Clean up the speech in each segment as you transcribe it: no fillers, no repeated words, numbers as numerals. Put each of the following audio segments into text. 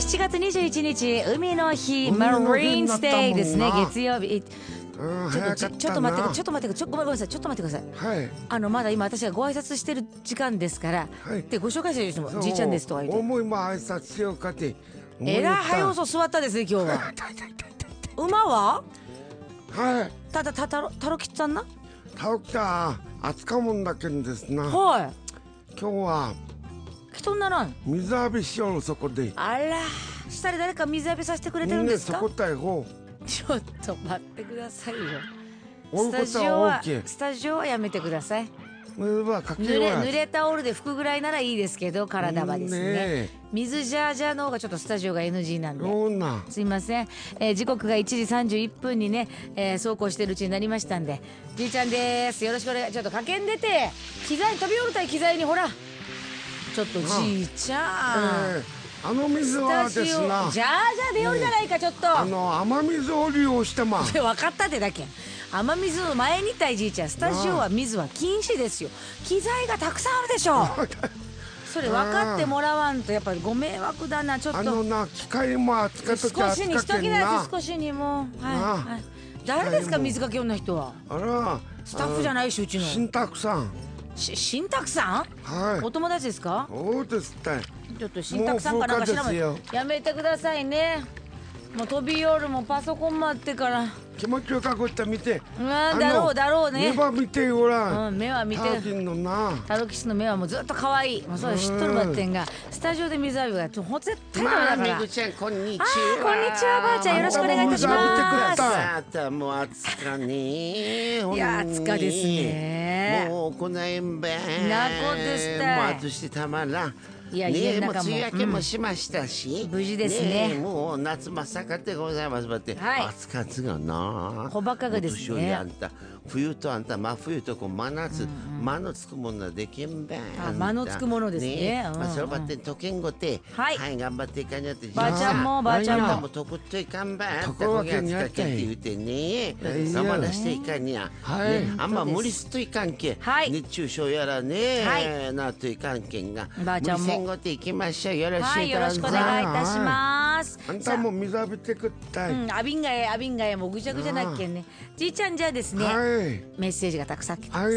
7月21日海の日マリーンスデーですね。月曜日。ちょっと待って、ごめんなさい、ちょっと待ってください。はい。まだ今私がご挨拶してる時間ですから、はい、でご紹介してる人もじいちゃんですとは言って。 思いも挨拶しようかて。 えらい早遅座ったですね今日は。馬は？ はい。 タロキさんな？ タロキさん、暑かもんだけんですな。 はい。 今日は。 人ならん。 水浴びしよるそこで。 あら、下で誰か水浴びさせてくれてるんですか？ そこだよ。 ちょっと待ってくださいよ。スタジオはやめてください。濡れタオルで拭くぐらいならいいですけど、体はですね。水ジャージャーの方がちょっとスタジオが NG なんで。すいません。時刻が1時31分にね、そうこうしてるうちになりましたんで、じいちゃんです。よろしくお願い。ちょっとかけん出て、機材飛び降りたい機材にほら。ちょっとじいちゃん。 水はですな。 じゃあ出よるじゃないかちょっと。 雨水を利用してます。 分かったってだけ。雨水の前にたいじいちゃん、スタジオは水は禁止ですよ。機材がたくさんあるでしょ。それ分かってもらわんとやっぱりご迷惑だなちょっと。 機械も扱っときゃ少しにしときなさい。少しにもう。はい。誰ですか水かけ女人は？ あら。 スタッフじゃないしうちの。 新宅さん。 新宅さん？はい。お友達ですか？ そうですって。 ちょっと新宅さんかなんか知らない。やめてくださいね。もう飛び降るもパソコン待ってから。 気持ちよかった見て。 だろうね。 目は見てごらん。 目は見て。タロキスの目はもうずっと可愛い。もうそれ知っとるばってんが、スタジオで水浴びが絶対ダメだから。 めぐちゃんこんにちは。 こんにちはばあちゃんよろしくお願いいたします。 あたも暑かね。 いや暑かですね。 もうこないんべ。 なこですた。 もう暑してたまらん。 いや家のもう中も梅雨明けもしましたし、 無事ですね。 もう夏真っ盛りでございますばって、暑かつがな。 小バカがですね。 冬とあんた真冬とこう真夏、間のつくものはできんべん。 間のつくものですね。 そればってとけんごて、はい頑張っていかにゃって。 ばあちゃんもばあちゃんもとくっといかんべん。とこがつかけって言うてね、我慢していかにゃ。あんま無理すっといかんけ。熱中症やらね、なといかんけんが。 ばあちゃんも。 ごていきましょう。よろしくお願いよろしくお願いいたします。 あんたも水浴びてくったい。 あびんがやもうぐちゃぐちゃなっけんね。じいちゃんじゃあですね。メッセージがたくさん来てます。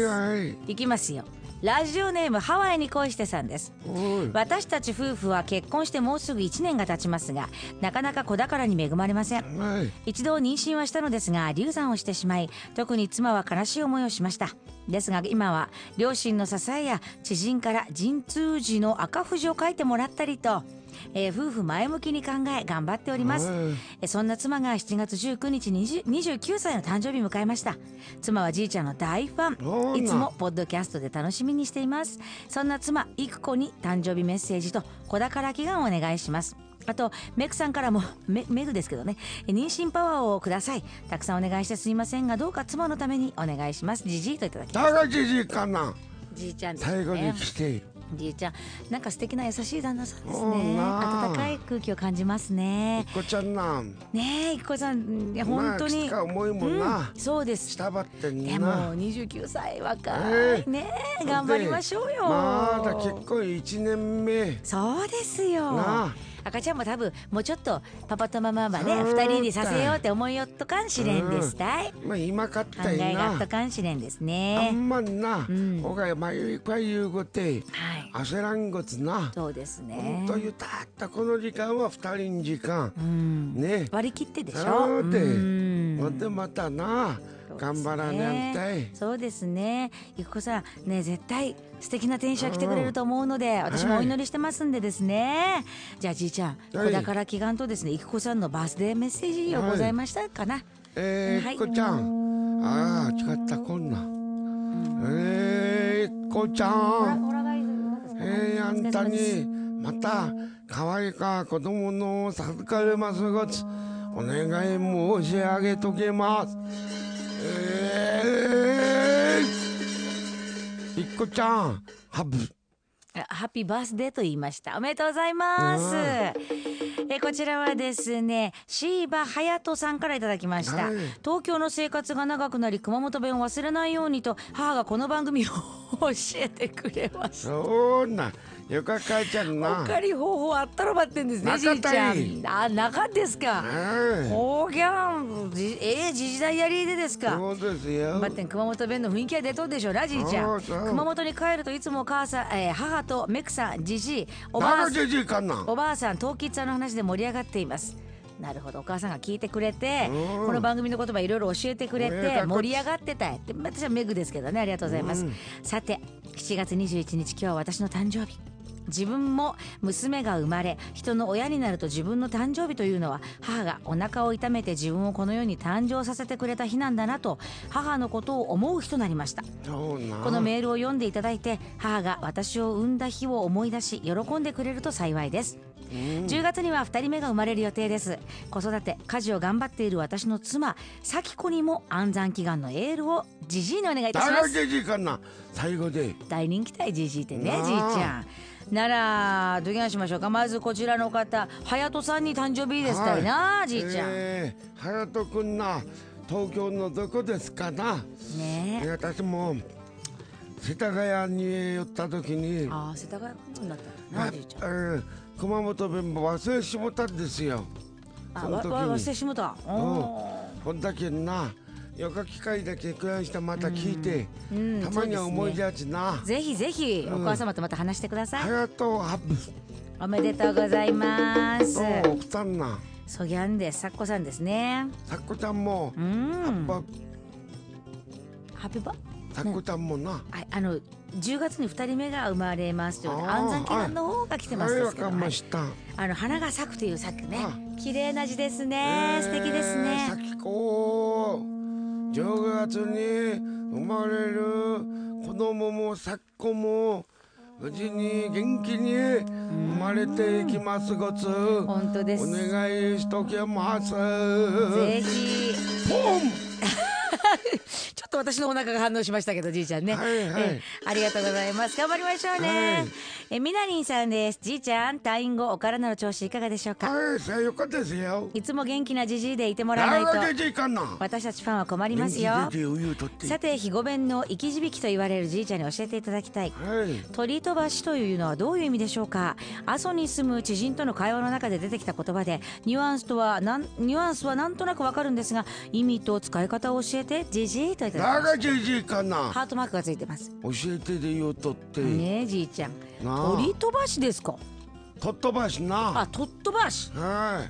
いきますよ。ラジオネームハワイに恋してさんです。私たち夫婦は結婚してもうすぐ1年が経ちますが、なかなか子宝に恵まれません。一度妊娠はしたのですが流産をしてしまい、特に妻は悲しい思いをしました。ですが今は両親の支えや知人から陣痛時の赤富士を書いてもらったりと、夫婦前向きに考え頑張っております。そんな妻が7月19日に29歳の誕生日を迎えました。妻はじいちゃんの大ファン。いつもポッドキャストで楽しみにしています。そんな妻いく子に誕生日メッセージと子宝祈願をお願いします。あとメグさんからもメグですけどね、妊娠パワーをください。たくさんお願いしてすいませんが、どうか妻のためにお願いします。じじいといただきます。 だがじじいかな。 じいちゃんですね。 最後に来てじいちゃんなんか素敵な優しい旦那さんですね。温かい空気を感じますね。 いっこちゃんな。 ねえいっこさん、いや本当に重いもんな。 そうです。 下ばってんな。 でも29歳若いね。頑張りましょうよ。 まだ結婚1年目。 そうですよ。赤ちゃんも多分もうちょっとパパとママはね2人にさせようって思いよっとかんしれんですたい。 今かったいな。 考えがあっとかんしれんですね。 あんまんな。おがまゆいか言うごて焦らんごつな。 そうですね。 本当ゆたったこの時間は2人の時間ね割り切ってでしょ。 でまたな頑張らなんたい。 そうですね。ゆくこさんね、絶対素敵な天使が来てくれると思うので、私もお祈りしてますんでですね。じゃあじいちゃん、子宝祈願とですね、ゆくこさんのバースデーメッセージをございましたかな。 ゆくこちゃん、ああ違ったこんな。ゆくこちゃん、あんたにまた可愛いか子供の授かれますごつお願い申し上げときます。いっこちゃんハッピーバースデーと言いました。おめでとうございます。 こちらはですね、シーバハヤトさんからいただきました、はい、東京の生活が長くなり熊本弁を忘れないようにと母がこの番組を教えてくれました。 そんなよかかいちゃんな。 おかり方法あったらばってんですね、じいちゃん。あ、中ですか。ほぎゃん、時事ダイアリーでですか。 そうですよ。 ばってん熊本弁の雰囲気は出とるでしょうな、じいちゃん。熊本に帰るといつも母さん、母とメクさん、じじい、おばあさん、トウキッツァの話で盛り上がっています。なるほど、お母さんが聞いてくれて、この番組の言葉いろいろ教えてくれて盛り上がってたい。私はメグですけどね、ありがとうございます。さて、7月21日、今日は私の誕生日。自分も娘が生まれ、人の親になると自分の誕生日というのは母がお腹を痛めて自分をこの世に誕生させてくれた日なんだなと、母のことを思う日となりました。このメールを読んでいただいて、母が私を産んだ日を思い出し喜んでくれると幸いです。10月には2人目が生まれる予定です。子育て家事を頑張っている私の妻咲子にも安産祈願のエールをじじいにお願いいたします。 最後で大人気体じじいってね、じいちゃんならどげんしましょうか。まずこちらの方、はやとさんに誕生日ですたいな、はい、じいちゃん。 はやとくんな、東京のどこですかな。ねえ、私も世田谷に寄った時に、 ああ、世田谷区になったな、じいちゃん。 熊本弁も忘れしもたんですよ。 忘れしもた。 ほんだけな、よか機会だけくらいしてまた聞いて、たまには思い出やつな、ね、 ぜひぜひお母様とまた話してください。 ありがとう。 おめでとうございます。 奥さんな、 そぎゃんです。さっこさんですね。 さっこちゃんもハッピーバさっこちゃんもな、 10月に2人目が生まれますという安産祈願の方が来てますですけど、花が咲くという咲くね、綺麗な字ですね、素敵ですね。 咲子、10月に生まれる子供も咲子も無事に元気に生まれていきますごつ。 本当です。 お願いしときます。 ぜひ。 ポンちょっと私のお腹が反応しましたけど、じいちゃんね、 はいはい、 ありがとうございます。頑張りましょうね、はい、みなりんさんです。じいちゃん、退院後お体の調子いかがでしょうか。 よかったですよ。 いつも元気なじじいでいてもらわないと私たちファンは困りますよ。さて、肥後弁の生き字引と言われるじいちゃんに教えていただきたい、はい、鳥飛ばしというのはどういう意味でしょうか。阿蘇に住む知人との会話の中で出てきた言葉で、ニュアンスはなんとなくわかるんですが、意味と使い方を教えて、じじいといただきます。 じじいかな。 ハートマークがついてます。 教えてでよとってねえ、じいちゃん、鳥飛ばしですか。 とっ飛ばしな。 あ、とっ飛ばし。 はい。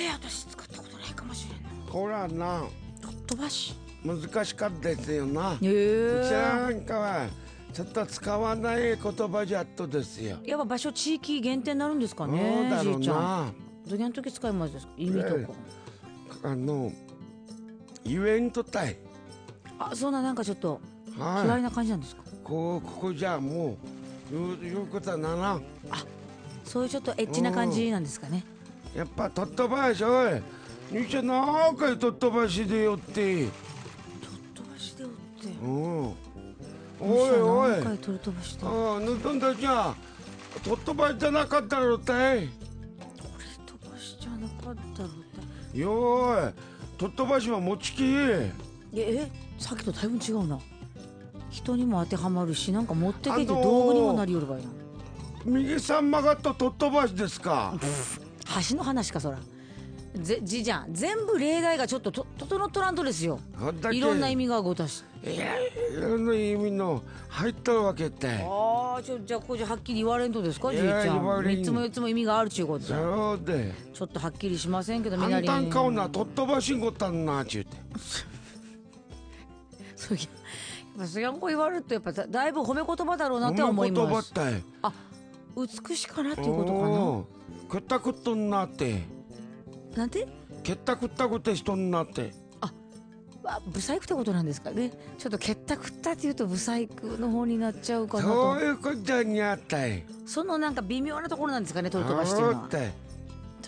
私使ったことないかもしれない。 ほらな、 とっ飛ばし難しかったですよな。うちなんかはちょっと使わない言葉じゃっとですよ。 やっぱ場所地域限定になるんですかね。 そうだろうな。 じいちゃん、どげん時使いますですか、意味とか。 イベント体。 あ、そんななんかちょっと嫌いな感じなんですか。 ここじゃもう言うことはならん。 あ、そういうちょっとエッチな感じなんですかね。 やっぱとっ飛ばし、おい兄ちゃん何回とっ飛ばしでよって。 とっ飛ばしでよって。 おいおい、 何回とっ飛ばして。 盗んだじゃとっ飛ばしじゃなかったろったい。 鳥飛ばしじゃなかったろったい。 よーい、とっ飛ばしは持ちき。 さっきとだいぶ違うな。人にも当てはまるし、なんか持ってけて道具にもなりよるばいな。 右さん曲がったとっ飛ばしですか。 橋の話かそら。じいちゃん、全部例題がちょっと整っとらんとですよ。いろんな意味がごたし。 いろんな意味の入ったわけって。 じゃあこれじゃはっきり言われんとですか、じいちゃん。3つも4つも意味があるちゅうこと。 そうで。 ちょっとはっきりしませんけど、 簡単顔なとっ飛ばしんごったんなちゅうて。 そやんこ言われるとやっぱだいぶ褒め言葉だろうなって思います。あ、美しかなっていうことかな。 けったくっとんなって。 なんて？ けったくったくって人になって。 ブサイクってことなんですかね。ちょっとけったくったっていうとブサイクの方になっちゃうかなと。 そういうことにあったい。 そのなんか微妙なところなんですかね、鳥飛ばしっていうのは。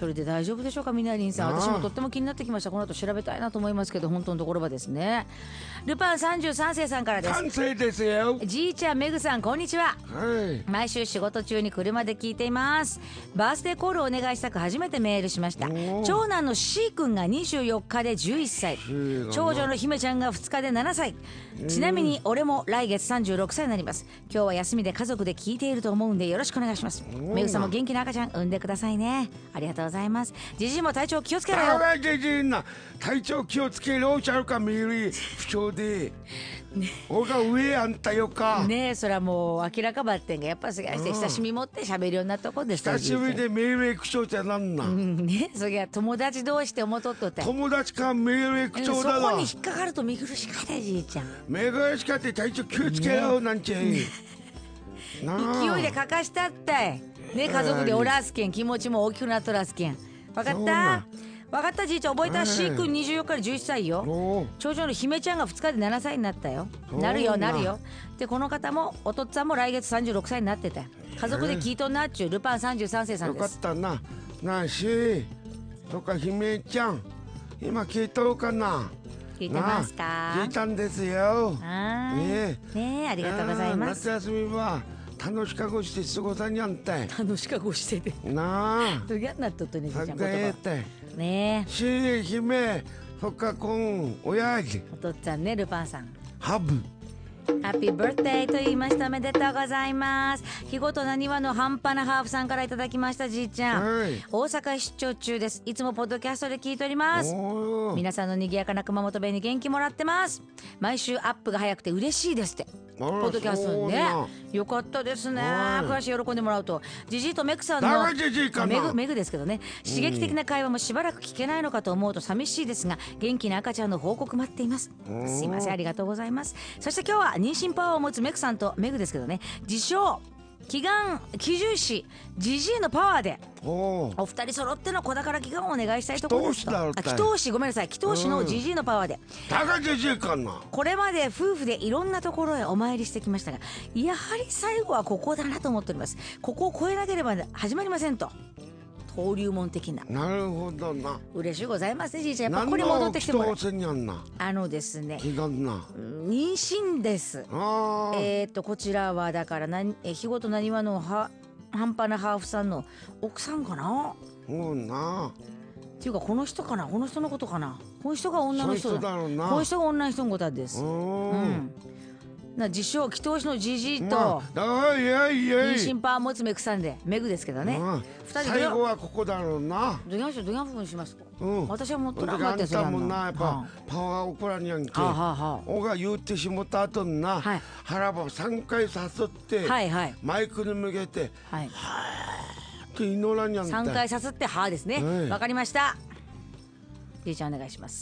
それで大丈夫でしょうか、みなりんさん。私もとっても気になってきました。この後調べたいなと思いますけど、本当のところはですね。ルパン33世さんからです。 3世ですよ。 じいちゃんめぐさん、こんにちは。毎週仕事中に車で聞いています。バースデーコールをお願いしたく初めてメールしました。長男の C 君が24日で11歳、長女の姫ちゃんが2日で7歳。ちなみに俺も来月36歳になります。今日は休みで家族で聞いていると思うんでよろしくお願いします。めぐさんも元気な赤ちゃん産んでくださいね。ありがとうございます。じじいも体調気をつけろよ。 体調気をつけろちゃうか、メリー不調でおが上あんたよかねえ、それはもう明らかばってんがやっぱすがして親しみ持って喋るようになったとこですよ。 久しぶりでメール口調じゃなんな、 ね、そりゃ友達同士で思っとっとって友達かメール口調だわ。 そこに引っかかると見苦しかったじいちゃん。 見苦しかって体調気をつけろなんちゃい、 勢いでかかしたったいね、家族でおらすけん気持ちも大きくなっとらすけん。分かった分かったじいちゃん、覚えた。C 君24日で11歳よ。長女の姫ちゃんが2日で7歳になったよ。なるよなるよ。でこの方もお父っつぁんも来月36歳になってた。家族で聞いとんなっちゅうルパン33世さんです。 よかったな。なあ C とか姫ちゃん今聞いとるかな。 聞いてますか。 聞いたんですよ。 ねえ、ありがとうございます。 夏休みは楽しかごして過ごさにゃんたい。 楽しかごしててなあどぎゃんなっとっとね、じいちゃん言葉ねえ。し姫そっかこんおやじお父っつぁんね、ルパンさんハブハッピーバースデーと言いました。おめでとうございます。日ごとなにわの半端なハーフさんからいただきました。じいちゃん、大阪出張中です。いつもポッドキャストで聞いております。皆さんの賑やかな熊本弁に元気もらってます。毎週アップが早くて嬉しいですって。ポッドキャストね、よかったですね。詳しい喜んでもらうと、ジジイとメクさんのメグですけどね、刺激的な会話もしばらく聞けないのかと思うと寂しいですが、元気な赤ちゃんの報告待っています。すいません、ありがとうございます。そして今日は妊娠パワーを持つメクさんとメグですけどね、自称祈願奇獣師ジジイのパワーでお二人揃っての子宝祈願をお願いしたいところですと。祈祷師、ごめんなさい、祈祷師のジジイのパワーで。これまで夫婦でいろんなところへお参りしてきましたが、やはり最後はここだなと思っております。ここを越えなければ始まりませんと。登竜門的な。 なるほどな。 嬉しいございますね、じいちゃん。やっぱここに戻ってきてもらう。ですね、妊娠です。こちらはだから日ごとなにわの半端なハーフさんの奥さんかな。っていうかこの人かな、この人のことかな。この人が女の人だ。この人が女の人のことです。自称祈祷師のジジイと妊娠パワー持つメクさんでメグですけどね。 最後はここだろうな。 どぎゃんふうにしますか。私はもっとなかったやつやんな。やっぱパワー怒らんやんけ。おが言ってしもた後にな、腹ば3回さすってマイクに向けてはーって祈らんやん。 3回さすってはーですね。わかりました。じいちゃんお願いします。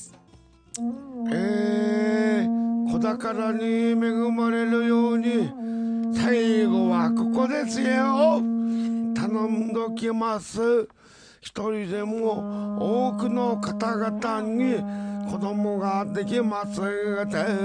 子宝に恵まれるように最後はここですよ。頼んどきます。一人でも多くの方々に子供ができます1、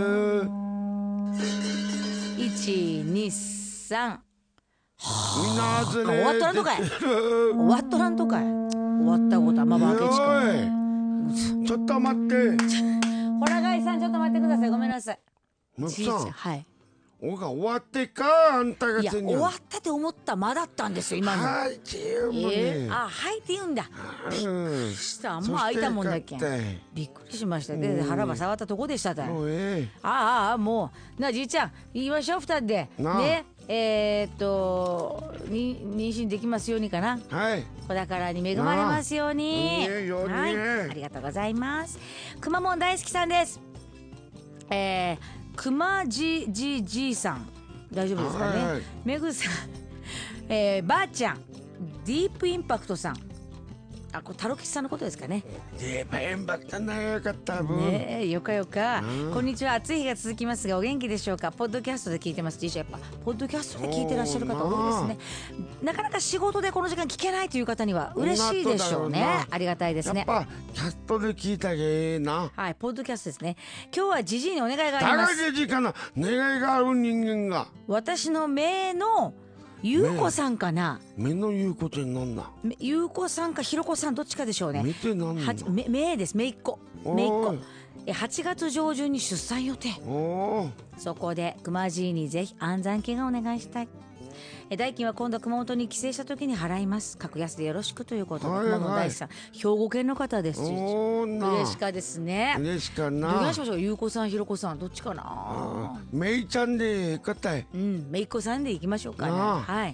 2、3。 終わっとらんとかい。終わっとらんとかい。終わったことはまばあけちか。 ちょっと待って。 ホラガイさん、ちょっと待ってください。ごめんなさい。 むつさん、 はい。 おが終わってか、あんたがいや終わったって思った間だったんですよ今の。 はいって言うもんね。 はいって言うんだ。びっくりした。あんま開いたもんだっけん。びっくりしました。で腹ば触ったとこでしたた。もうなじいちゃん言いましょう2人でね。妊娠できますようにかな。子宝に恵まれますように。はい、ありがとうございます。くまモン大好きさんです。くまじじじいさん大丈夫ですかね。めぐさん、ばあちゃん、ディープインパクトさん、これタロキさんのことですかね。 ディープインパクトなよかったね。よかよか。こんにちは。暑い日が続きますがお元気でしょうか。ポッドキャストで聞いてます。実はやっぱポッドキャストで聞いてらっしゃる方多いですね。なかなか仕事でこの時間聞けないという方には嬉しいでしょうね。ありがたいですね。 やっぱキャストで聞いたげな。 はい、ポッドキャストですね。今日はジジイにお願いがあります。 高いジジイかな。願いがある人間が。 私の姪のゆうこさんかな。 目のゆうこってなんだ。 ゆうこさんかひろこさんどっちかでしょうね。 目ってなんだ。 めです。めいっ子。めいっ子。8月上旬に出産予定。そこで熊爺にぜひ安産祈願お願いしたい。代金は今度熊本に帰省した時に払います。格安でよろしくということで、熊野大師さん、兵庫県の方です。嬉しかですね。 嬉しかな。 どうしましょう。ゆうこさん、ひろこさん、どっちかな。 めいちゃんでかたい。 めいっ子さんでいきましょうかね。はい。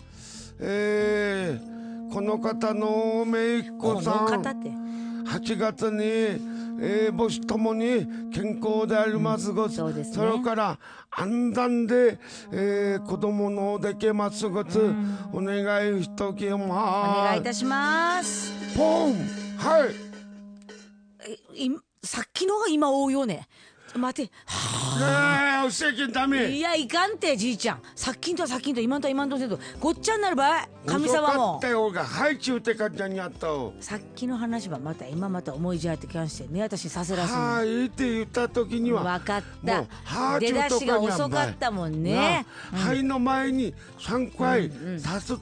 この方のめいっ子さん。 この方って。 8月に母子ともに健康でありますごつ、それから安産で、子供のできますごつ、お願いしときます。お願いいたします。 ポン。はい。 さっきのが今追うよね。待て。 おせきダメ。 いや、いかんて、じいちゃん。さっきんと今んとせんとごっちゃになるばい。神様も。 遅かったよが、はいちゅうてかじゃにあったお。 さっきの話はまた思いじゃってきゃんしてね、私させらすの。 はいって言った時には。 分かった。出だしが遅かったもんね。 はいの前に3回さすって、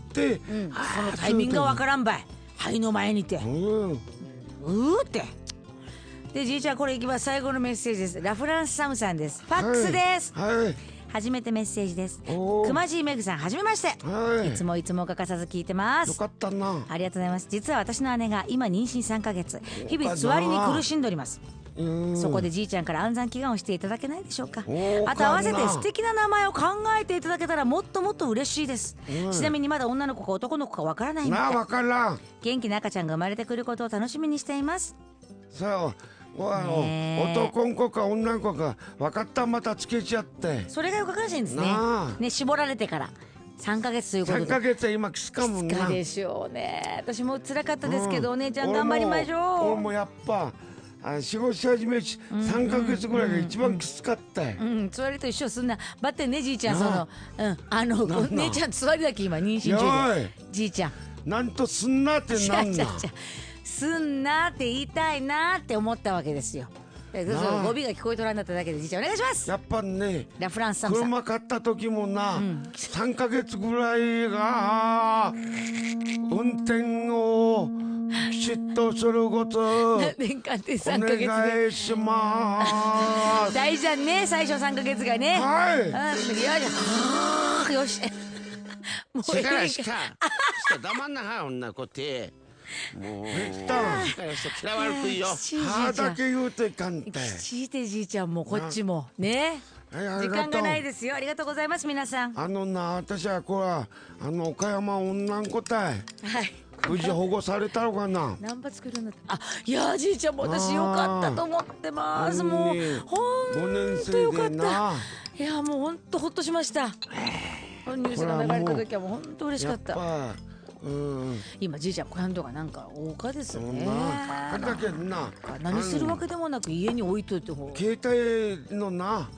そのタイミングがわからんばい。はいの前にて。って。で、じいちゃんこれいきます。最後のメッセージです。ラフランスサムさんです。ファックスです。初めてメッセージです。熊爺めぐさん、はじめまして。いつも欠かさず聞いてます。 よかったな。 ありがとうございます。実は私の姉が今妊娠3ヶ月、日々つわりに苦しんでおります。そこでじいちゃんから安産祈願をしていただけないでしょうか。あと合わせて素敵な名前を考えていただけたらもっともっと嬉しいです。ちなみにまだ女の子か男の子かわからないので、 わからん。 元気な赤ちゃんが生まれてくることを楽しみにしています。 そう。男の子か女の子か分かったらまたつけちゃって、 それがよかしいんですね。絞られてから3ヶ月ということで。 3ヶ月は今きつかもんな。 きつかでしょうね。私も辛かったですけど、お姉ちゃん頑張りましょう。 俺もやっぱ仕事し始め3ヶ月ぐらいが一番きつかったよ。 つわりと一緒すんな。ばってね、じいちゃん。姉ちゃんつわりだけ今妊娠中で。じいちゃんなんとすんなってなんだ。 すんなって言いたいなって思ったわけですよ。語尾が聞こえとらんだっただけで、じいちゃんお願いします。 やっぱね、 ラフランスサムさん、 車買った時もな、3ヶ月ぐらいが運転をきちっとすること年間で3ヶ月でお願いします。 大事だね、最初3ヶ月がね。よし。 もうしか黙んなは女子って。もう嫌われるよ。 歯だけ言うてかんて。 聞いてじいちゃんもこっちもね。時間がないですよ。ありがとうございます皆さん。 私はこれは岡山女の子たい。無事保護されたのかな。 何羽作るんだって。いやじいちゃんも私よかったと思ってます。もう本当よかった。いやもう本当ほっとしました。ニュースが流れた時はもう本当嬉しかった。今じいちゃんこやんとかなんか豪華ですね。 だけどな、 何するわけでもなく家に置いといてほう。 携帯のな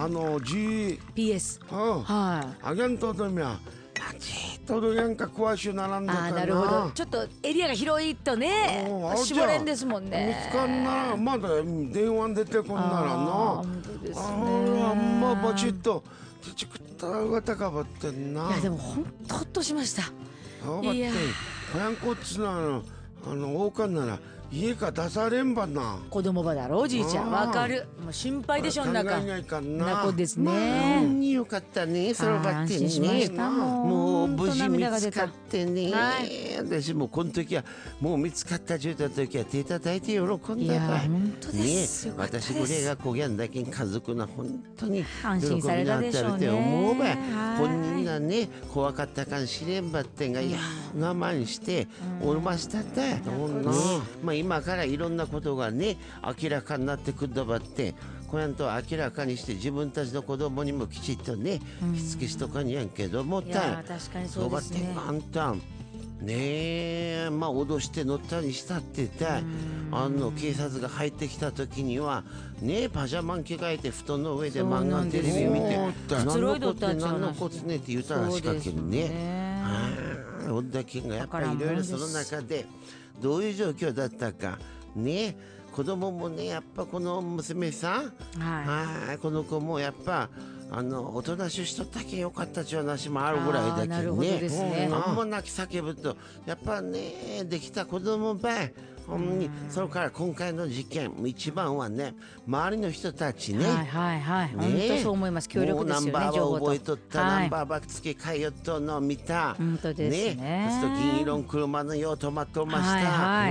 GPS あげんとどみゃじっとどやんか詳しゅうならんのかな。 なるほど。ちょっとエリアが広いとね絞れんですもんね。 見つかんならまだ電話出てこんならな。 本当ですね。 あんまバチッとちくったらが高ばってんな。 いやでも本当ほっとしました。 いやこやんこっつな王冠なら家か出されんばな。 子供ばだろおじいちゃん。わかる。もう心配でしょんなか。な子ですね。 本によかったね。そのばってね。もう無事見つかってね。私もこの時はもう見つかった状態の時は手叩いて喜んだば。 いや本当です。 私これがこぎゃんだけ家族の本当に安心されたでしょうね。 思うばこんなね怖かったかんしれんばってんがいや我慢しておるましたったやと思うの。まあ今からいろんなことがね明らかになってくんだばってこやんと明らかにして自分たちの子供にもきちっとねしつけしとかにやんけどもた確かにそうですね。 あんたんねえまあ脅して乗ったりしたってた警察が入ってきた時にはねパジャマン着替えて布団の上で漫画テレビ見て何のこつねって言うたらしかけるね。女金がやっぱりいろいろその中でどういう状況だったかね子供もねやっぱこの娘さん、この子もやっぱおとなしい人だけよかったっていう話もあるぐらいだけどね。あんま泣き叫ぶとやっぱねできた子供ばそれから今回の事件一番はね周りの人たちね。 本当そう思います。協力ですよね。 ナンバーは覚えとった、ナンバーば付け替えよっとの見た。 本当ですね。 そうすると銀色の車のよう止まってました。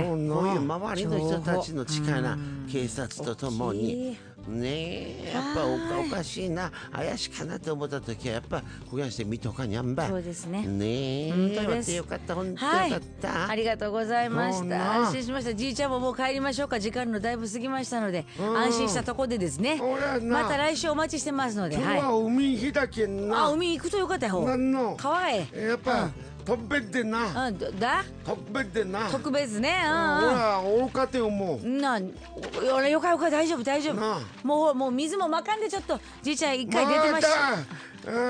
こういう周りの人たちの力、警察とともに。やっぱおかしいな怪しかなと思った時はやっぱこうやって見とかにゃんば。 そうですね。 本当ですよかった本当よかった。 ありがとうございました。安心しました。じいちゃんももう帰りましょうか。時間のだいぶ過ぎましたので安心したとこでですね。また来週お待ちしてますので。 今日は海日だけんな。 海行くとよかったよ。川へ。 やっぱ特別でな。特別でな。 特別ね。 ほら、おかてよもう。 俺よかよか大丈夫大丈夫。もう水もまかんでちょっとじいちゃん一回出てました。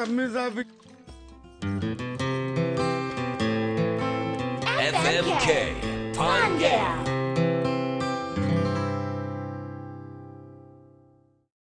水浴び。 FMK パンゲア。